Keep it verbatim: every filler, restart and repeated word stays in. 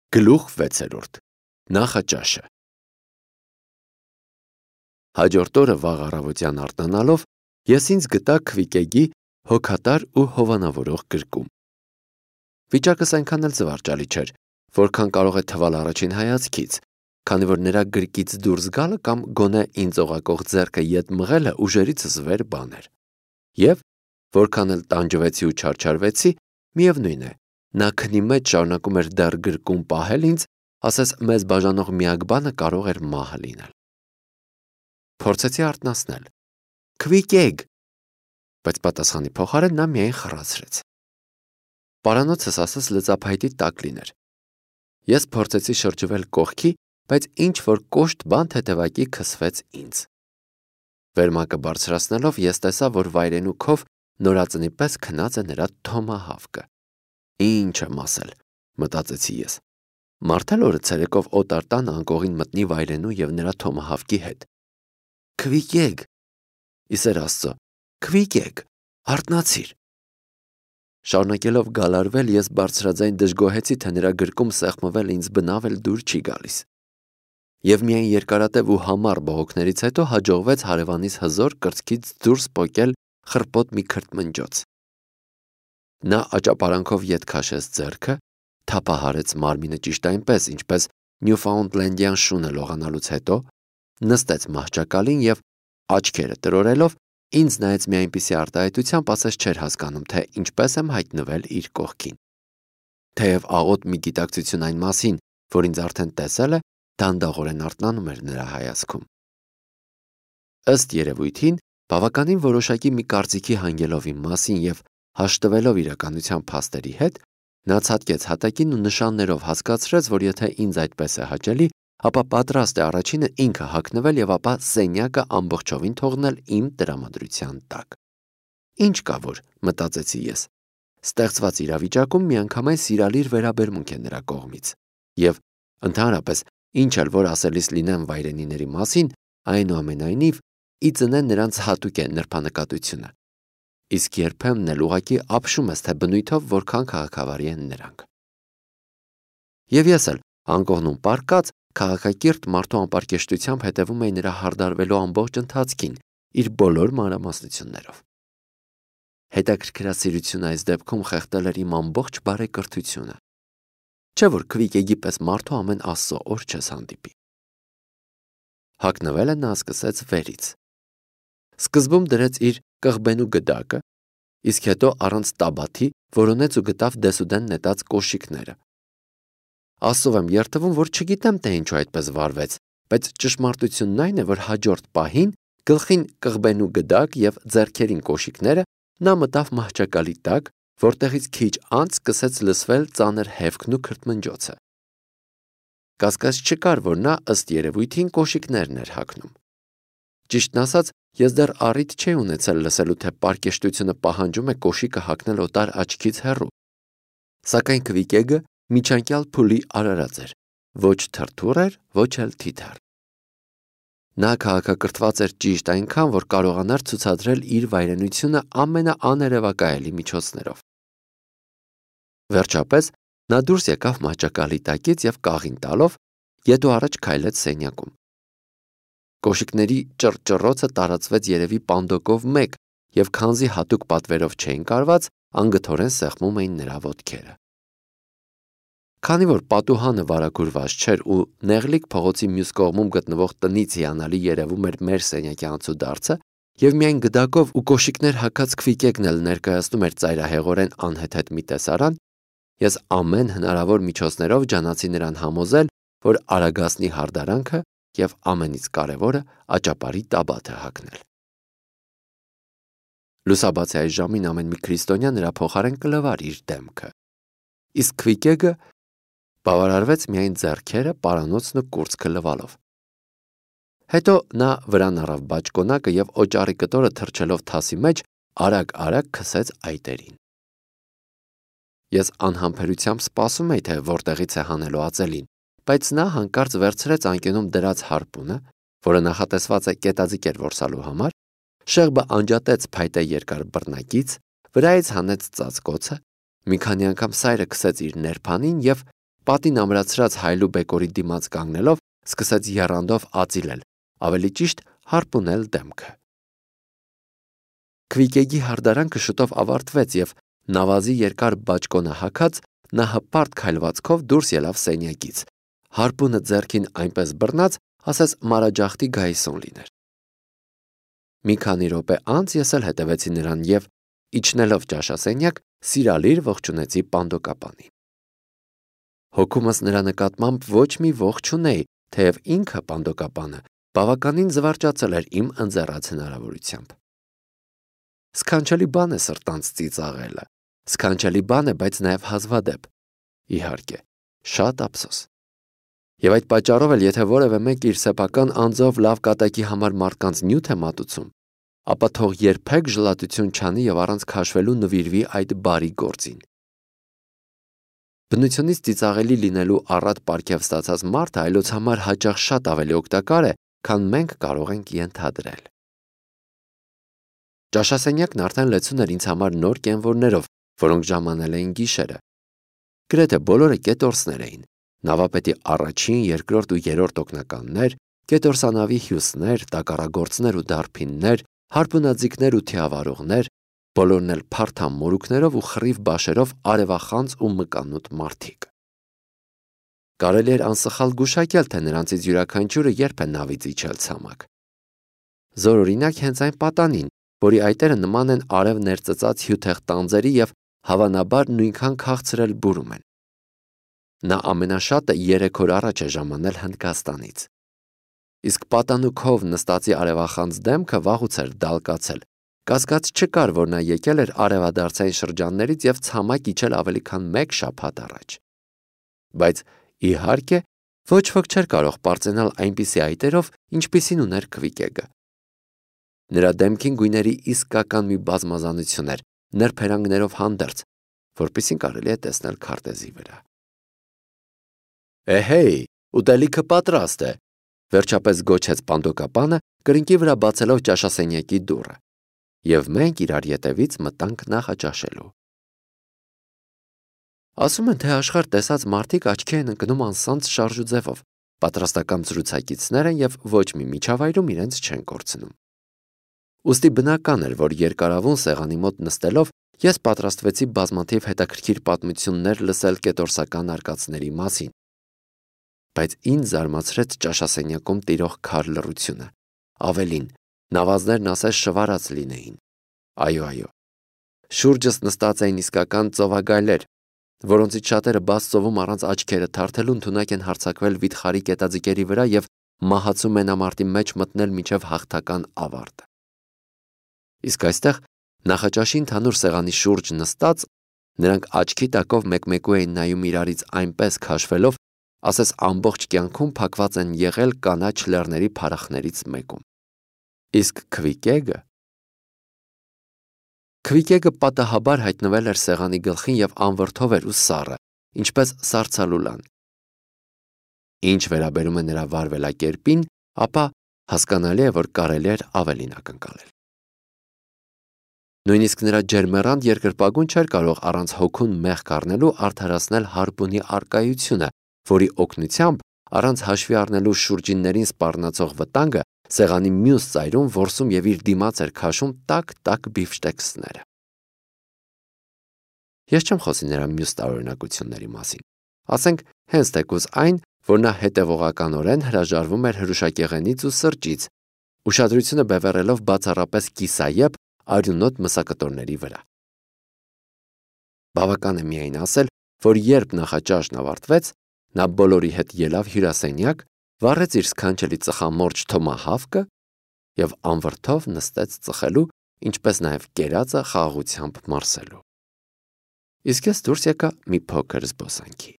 Գլուխ վեցերորդ Նախաճաշը Հաջորդ օրը վաղ առավոտյան արթնանալով ես ինձ գտա Քվիկեգի հոգատար ու հովանավորող գրկում։ Վիճակս այնքան էլ զվարճալի չէր, որքան կարող է թվալ առաջին հայացքից, քանի որ նրա գրկից դուրս գալը կամ գոնե ինձ օղակող ձեռքը ետ մղելը ուժերիցս վեր բան էր։ Եվ որքան էլ տանջվեցի ու չարչարվեցի, միևնույն է, նա քնի մեջ շարունակում էր դեռ գրկում պահել ինձ, ասես մեզ բաժանող միակ բանը կարող էր մահը լինել։ Փորձեցի արթնացնել. Քվիկեգ, բայց պատասխանի փոխարեն նա միայն խռացրեց։ Պարանոցս ասես լծափայտի տակ լիներ։ Ես փորձեցի շրջվել կողքի, բայց ինչ-որ կոշտ բան թեթևակի քսվեց ինձ։ Վերմակը բարձրացնելով ես տեսա, որ վայրենու քով նորածնի պես քնած է նրա թոմահավկը։ Ինչ եմ ասել, մտածեցի ես։ Մարդ էլ օրը ցերեկով օտար տան անկողին մտնի վայրենու և նրա թոմահավկի հետ։ Քվիկեգ, իսեր Աստծո, Քվիկեգ, արթնացիր։ Շարունակելով գալարվել, ես բարձրաձայն դժգոհեցի, թե նրա գրկում սեղմվել ինձ բնավ էլ դուր չի գալիս։ Եվ միայն երկարատև ու համառ բողոքներից հետո հաջողվեց հարևանիս հզոր կրծքից դուրս պոկել խրպոտ մի քրթմնջոց։ Նա աճապարանքով ետ քաշեց ձեռքը, թափահարեց մարմինը ճիշտ այնպես, ինչպես նյուֆաունդլենդյան շունը լողանալուց հետո, նստեց մահճակալին և աչքերը տրորելով ինձ նայեց մի այնպիսի արտահայտությամբ, ասես չէր հասկանում, թե ինչպես եմ հայտնվել իր կողքին։ Թեև աղոտ մի գիտակցություն այն մասին, որ ինձ արդեն տեսել է, դանդաղորեն արթնանում էր նրա հայացքում։ Ըստ երևույթին, բավականին որոշակի մի կարծիքի հանգելով իմ մասին և հաշտվելով իրականության փաստերի հետ, նա ցատկեց հատակին ու նշաններով հասկացրեց, որ եթե ինձ այդպես է հաճելի, ապա պատրաստ է առաջինը ինքը հագնվել և ապա սենյակը ամբողջովին թողնել իմ տրամադրության տակ։ Ինչ կա որ, մտածեցի ես, ստեղծված իրավիճակում միանգամայն սիրալիր վերաբերմունք է նրա կողմից, և ընդհանրապես ինչ էլ որ ասելիս լինեմ վայրենիների մասին, այնուամենայնիվ ի ծնե նրանց հատուկ է նրբանկատությունը, իսկ երբեմն էլ ուղղակի ապշում ես, թե բնույթով որքան քաղաքավարի են նրանք։ Եվ ես էլ անկողնում պառկած քաղաքակիրթ մարդու անպարկեշտությամբ հետևում էի նրա հարդարվելու ամբողջ ընթացքին, իր բոլոր մանրամասնություններով։ Հետաքրքրասիրությունը այս դեպքում խեղդել էր իմ ամբողջ բարեկրթությունը։ Չէ որ Քվիկեգի պես մարդու ամեն Աստծո օր չես հանդիպի։ Հագնվելը նա սկսեց վերից։ Սկզբում դրեց իր կղբենու գդակը, իսկ հետո առանց տաբաթի որոնեց ու գտավ դեսուդեն նետած կոշիկները։ Աստծով եմ երդվում, որ չգիտեմ, թե ինչու այդպես վարվեց, բայց ճշմարտությունն այն է, որ հաջորդ պահին գլխին կղբենու գդակ և ձեռքերին կոշիկները նա մտավ մահճակալի տակ, որտեղից քիչ անց սկսեց լսվել ծանր հևքն ու քրթմնջոցը։ Կասկած չկար, որ նա ըստ երևույթին կոշիկներն էր հագնում։ Ճիշտն ասած, ես դեռ առիթ չէի ունեցել լսելու, թե պարկեշտությունը պահանջում է կոշիկը հագնել օտար աչքից հեռու։ Սակայն Քվիկեգը միջանկյալ փուլի արարած էր, ոչ թրթուր էր, ոչ էլ թիթեռ։ Նա քաղաքակրթված էր ճիշտ այնքան, որ կարողանար ցուցադրել իր վայրենությունը ամենաաներևակայելի միջոցներով։ Վերջապես նա դուրս եկավ մահճակալի տակից և կաղին տալով ետ ու առաջ քայլեց սենյակում։ Կոշիկների ճռճռոցը տարածվեց երևի պանդոկով մեկ, և քանզի հատուկ պատվերով չէին կարված, անգթորեն սեղմում էին նրա ոտքերը։ Քանի որ պատուհանը վարագուրված չէր ու նեղլիկ փողոցի մյուս կողմում գտնվող տնից հիանալի երևում էր մեր սենյակի անցուդարձը, և միայն գդակով ու կոշիկներ հագած Քվիկեգն էլ ներկայացնում էր ծայրահեղորեն անհեթեթ մի տեսարան, ես ամեն հնարավոր միջոցներով ջանացի նրան համոզել, որ արագացնի հարդարանքը և ամենից կարևորը աճապարի տաբաթը հագնել։ Լուսաբացի ժամին ամեն մի քրիստոնյա նրա փոխարեն կլվար իր դեմքը, իսկ Քվիկեգը բավարարվեց միայն ձեռքերը, պարանոցն ու կուրծքը լվալով։ Հետո նա վրան առավ բաճկոնակը և օճառի կտորը թռչելով թասի մեջ արագ-արագ քսեց այտերին։ Ես անհամբերությամբ սպասում էի, թե որտեղից է հանելու ածելին, բայց նա հանկարծ վերցրեց անկյունում դրած հարպունը, որը նախատեսված է կետաձիգեր որսալու համար, շեղբը անջատեց փայտե երկար բռնակից, վրայից հանեց ծածկոցը, մի քանի անգամ սայրը քսեց իր ներփանին և պատին ամրացրած հայլու բեկորի դիմաց կանգնելով սկսեց եռանդով ածիլել, ավելի ճիշտ հարպունել դեմքը։ Քվիկեգի հարդարանքը շուտով ավարտվեց և նավազի երկար բաճկոնը հագած նա հպարտ քայլվածքով դուրս ելավ սենյակից, հարպունը ձեռքին այնպես բռնած, ասես մանրաջախտի գայսոն լիներ։ Մի քանի րոպե անց ես էլ հետևեցի նրան և, իջնելով ճաշասենյակ, սիրալիր ողջունեցի Պանդոկապանին։ Հոգումս նրա նկատմամբ ոչ մի ողջ չունեի, թեև ինքը Պանդոկապանը բավականին զվարճացել էր իմ ընձեռած հնարավորությամբ։ Սքանչելի բան է սրտանց ծիծաղելը, սքանչելի բան է, բայց նաև հազվադեպ, իհարկե, շատ ափսոս։ Եվ այդ պատճառով էլ եթե որևէ մեկ իր սեփական անձով լավ կատակի համար մարդկանց նյութ է մատուցում, ապա թող երբեք ժլատություն չանի և առանց քաշվելու նվիրվի այդ բարի գործին։ Բնությունից ծիծաղելի լինելու առատ պարգև ստացած մարդը այլոց համար հաճախ շատ ավելի օգտակար է, քան մենք կարող ենք ենթադրել։ Ճաշասենյակն արդեն լեցուն էր ինձ համար նոր կենվորներով, որոնք ժամանել էին գիշերը։ Գրեթե բոլորը կետորսներ էին, նավապետի առաջին, երկրորդ ու երրորդ օգնականներ, կետորսանավի հյուսներ, տակառագործներ ու դարբիններ, հարպունաձիգներ ու թիավարողներ, բոլորն էլ փարթամ մորուքներով ու խռիվ բաշերով արևախանձ ու մկանուտ մարդիկ։ Կարելի էր անսխալ գուշակել, թե նրանցից յուրաքանչյուրը երբ է նավից իջել ցամաք։ Զորօրինակ հենց այն պատանին, որի այտերը նման են արև ներծծած հյութեղ տանձերի և հավանաբար նույնքան քաղցր էլ բուրում են։ Նա ամենաշատը երեք օր առաջ է ժամանել Հնդկաստանից։ Իսկ պատանու քով նստածի արևախանձ դեմքը վաղուց էր դալկացել, կասկած չկար, որ նա եկել էր արևադարձային շրջաններից և ցամաք իջել ավելի քան մեկ շաբաթ առաջ։ Բայց, իհարկե, ոչ ոք չէր կարող պարծենալ այնպիսի այտերով, ինչպիսին ուներ Քվիկեգը։ Նրա դեմքին գույների իսկական մի բազմազանություն էր, նրբերանգներով հանդերձ, որպիսին կարելի է տեսնել քարտեզի վրա։ «Էհեյ, ուտելիքը պատրաստ է», վերջապես գոչեց Պանդոկապանը, կրինկի վրա բացելով ճաշասենյակի դուռը, և մենք իրար ետևից մտանք նախաճաշելու։ Ասում են, թե աշխարհ տեսած մարդիկ աչքի են ընկնում անսանձ շարժուձևով, պատրաստական զրուցակիցներ են և ոչ մի միջավայրում իրենց չեն կորցնում։ Ուստի բնական էր, որ երկարավուն սեղանի մոտ նստելով ես պատրաստվեցի բազմաթիվ հետաքրքիր պատմություններ լսել կետորսական արկածների մասին։ Բայց ինձ զարմացրեց ճաշասենյակում տիրող քար լռությունը, ավելին, նավազներն ասես շվարած լինեին։ Այո, այո, շուրջս նստած էին իսկական ծովագայլեր, որոնցից շատերը բաց ծովում առանց աչքերը թարթելու ընդունակ են հարձակվել վիթխարի կետաձիգերի վրա և մահացու մենամարտի մեջ մտնել մինչև հաղթական ավարտը։ Իսկ այստեղ նախաճաշի ընդհանուր սեղանի շուրջ նստած նրանք աչքի տակով մեկ-մեկու էին նայում իրարից այնպես քաշվելով, ասես ամբողջ կյանքում փակված են եղել կանաչ լեռների փարախներից մեկում։ Իսկ Քվիկեգը… Քվիկեգը պատահաբար հայտնվել էր սեղանի գլխին և անվրդով էր ու սառը, ինչպես սառցալուլան։ Ինչ վերաբերում է նրա վարվելակերպին, ապա հասկանալի է, որ կարելի էր ավելին ակնկալել։ Նույնիսկ նրա ջերմեռանդ երկրպագուն չէր կարող առանց հոգուն մեղք առնելու արդարացնել հարպունի առկայությունը, որի օգնությամբ, առանց հաշվի առնելու շուրջիններին սպառնացող վտանգը, սեղանի մյուս ծայրում որսում և իր դիմաց էր քաշում տաք-տաք բիֆշտեքսները։ Ես չեմ խոսի նրա մյուս տարօրինակությունների մասին։ Ասենք հենց թեկուզ այն, որ նա հետևողականորեն հրաժարվում էր հրուշակեղենից ու սրճից, ուշադրությունը բևեռելով բացառապես կիսայեպ արյունոտ մսակտորների վրա։ Բավական է միայն ասել, որ երբ նախաճաշն ավարտվեց, նա բոլորի հետ ելավ հյուրասենյակ, վառեց իր սքանչելի ծխամորճ թոմահավկը և անվրդով նստեց ծխելու, ինչպես նաև կերածը խաղաղությամբ մարսելու։ Իսկ ես դուրս եկա մի փոքր զբոսանքի։